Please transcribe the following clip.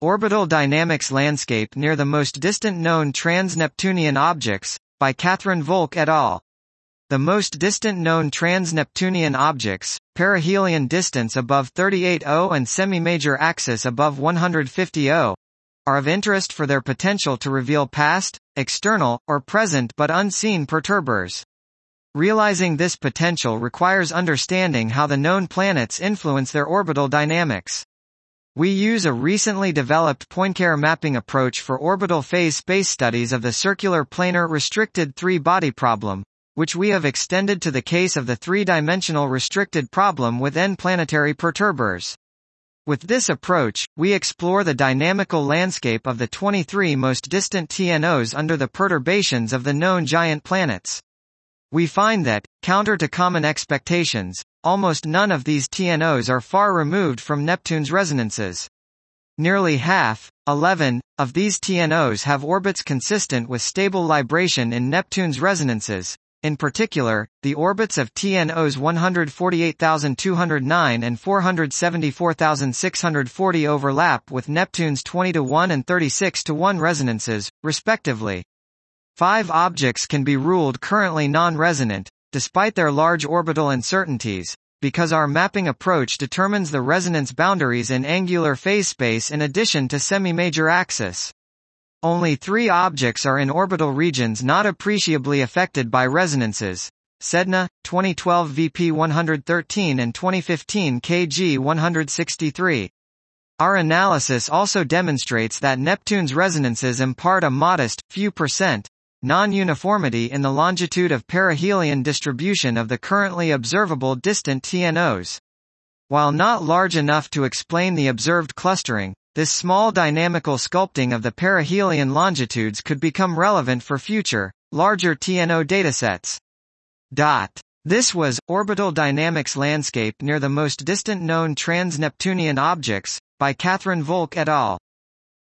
Orbital Dynamics Landscape Near the Most Distant Known Trans-Neptunian Objects, by Catherine Volk et al. The most distant known trans-Neptunian objects, perihelion distance above 38°, and semi-major axis above 150°, are of interest for their potential to reveal past, external, or present but unseen perturbers. Realizing this potential requires understanding how the known planets influence their orbital dynamics. We use a recently developed Poincare mapping approach for orbital phase space studies of the circular planar restricted three-body problem, which we have extended to the case of the three-dimensional restricted problem with n-planetary perturbers. With this approach, we explore the dynamical landscape of the 23 most distant TNOs under the perturbations of the known giant planets. We find that, counter to common expectations, almost none of these TNOs are far removed from Neptune's resonances. Nearly half, 11, of these TNOs have orbits consistent with stable libration in Neptune's resonances. In particular, the orbits of TNOs 148,209 and 474,640 overlap with Neptune's 20:1 and 36:1 resonances, respectively. 5 objects can be ruled currently non-resonant, despite their large orbital uncertainties, because our mapping approach determines the resonance boundaries in angular phase space in addition to semi-major axis. Only 3 objects are in orbital regions not appreciably affected by resonances: Sedna, 2012 VP 113 and 2015 KG 163. Our analysis also demonstrates that Neptune's resonances impart a modest, few percent, non-uniformity in the longitude of perihelion distribution of the currently observable distant TNOs. While not large enough to explain the observed clustering, this small dynamical sculpting of the perihelion longitudes could become relevant for future, larger TNO datasets. This was Orbital Dynamics Landscape Near the Most Distant Known Trans-Neptunian Objects, by Catherine Volk et al.